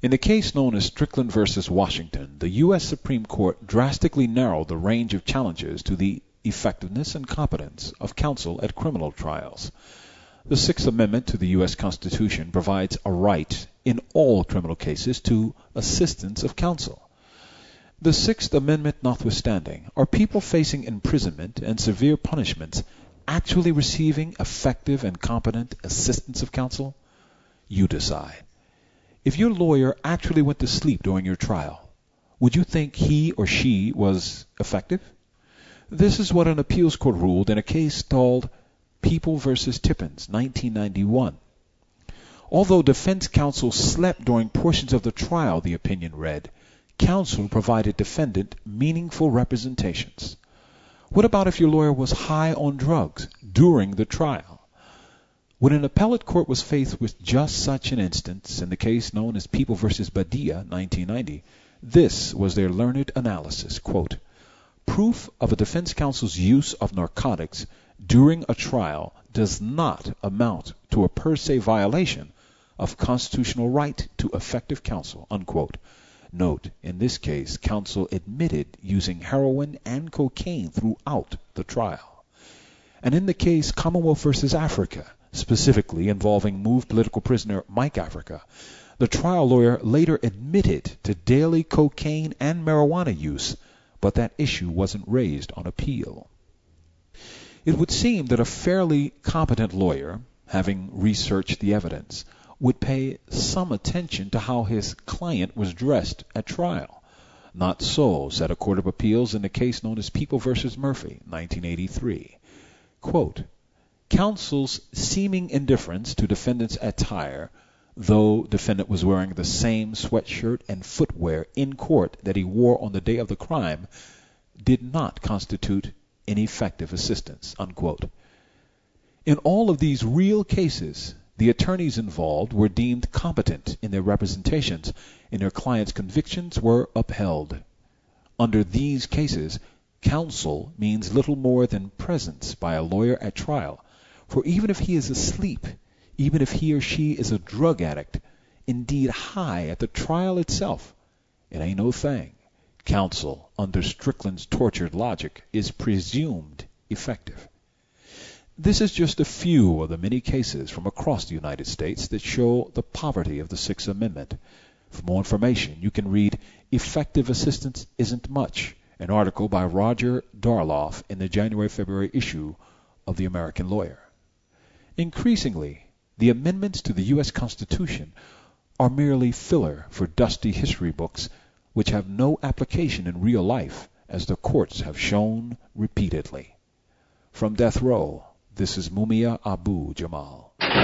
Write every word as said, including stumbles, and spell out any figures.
In the case known as Strickland versus Washington, the U S Supreme Court drastically narrowed the range of challenges to the effectiveness and competence of counsel at criminal trials. The Sixth Amendment to the U S Constitution provides a right in all criminal cases to assistance of counsel. The Sixth Amendment notwithstanding, are people facing imprisonment and severe punishments actually receiving effective and competent assistance of counsel? You decide. If your lawyer actually went to sleep during your trial, would you think he or she was effective? This is what an appeals court ruled in a case called People versus Tippins, nineteen ninety-one. Although defense counsel slept during portions of the trial, the opinion read, counsel provided defendant meaningful representations. What about if your lawyer was high on drugs during the trial? When an appellate court was faced with just such an instance in the case known as People versus Badia, nineteen ninety, this was their learned analysis, quote, proof of a defense counsel's use of narcotics during a trial does not amount to a per se violation of constitutional right to effective counsel, unquote. Note, in this case, counsel admitted using heroin and cocaine throughout the trial. And in the case Commonwealth versus Africa, specifically involving moved political prisoner Mike Africa, the trial lawyer later admitted to daily cocaine and marijuana use, but that issue wasn't raised on appeal. It would seem that a fairly competent lawyer, having researched the evidence, would pay some attention to how his client was dressed at trial. Not so, said a court of appeals in the case known as People versus Murphy, nineteen eighty-three. Quote, counsel's seeming indifference to defendant's attire, though defendant was wearing the same sweatshirt and footwear in court that he wore on the day of the crime, did not constitute ineffective assistance, unquote. In all of these real cases, the attorneys involved were deemed competent in their representations, and their clients' convictions were upheld. Under these cases, counsel means little more than presence by a lawyer at trial, for even if he is asleep, even if he or she is a drug addict, indeed high at the trial itself, it ain't no thing. Counsel, under Strickland's tortured logic, is presumed effective. This is just a few of the many cases from across the United States that show the poverty of the Sixth Amendment. For more information, you can read Effective Assistance Isn't Much, an article by Roger Darloff in the January-February issue of The American Lawyer. Increasingly, the amendments to the U S Constitution are merely filler for dusty history books which have no application in real life, as the courts have shown repeatedly. From death row, this is Mumia Abu Jamal.